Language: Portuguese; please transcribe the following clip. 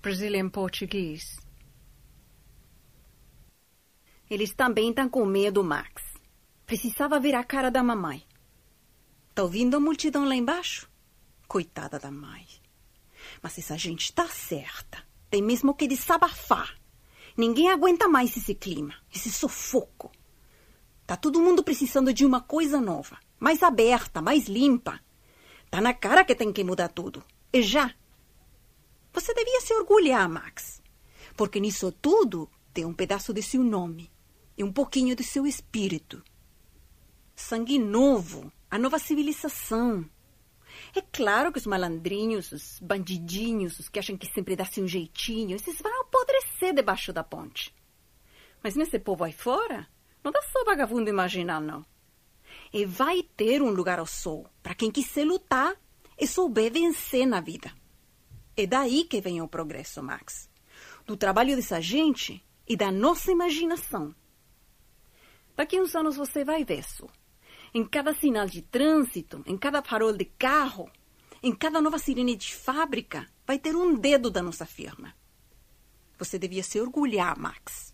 Brazilian Português. Eles também estão com medo, Max. Precisava ver a cara da mamãe. Tá ouvindo a multidão lá embaixo? Coitada da mãe. Mas essa gente tá certa. Tem mesmo que desabafar. Ninguém aguenta mais esse clima, esse sufoco. Tá todo mundo precisando de uma coisa nova, mais aberta, mais limpa. Tá na cara que tem que mudar tudo. E já. Você devia se orgulhar, Max. Porque nisso tudo tem um pedaço de seu nome e um pouquinho do seu espírito. Sangue novo, a nova civilização. É claro que os malandrinhos, os bandidinhos, os que acham que sempre dá-se um jeitinho, esses vão apodrecer debaixo da ponte. Mas nesse povo aí fora, não dá só vagabundo imaginar, não. E vai ter um lugar ao sol para quem quiser lutar e souber vencer na vida. É daí que vem o progresso, Max. Do trabalho dessa gente e da nossa imaginação. Daqui a uns anos você vai ver isso. Em cada sinal de trânsito, em cada farol de carro, em cada nova sirene de fábrica, vai ter um dedo da nossa firma. Você devia se orgulhar, Max.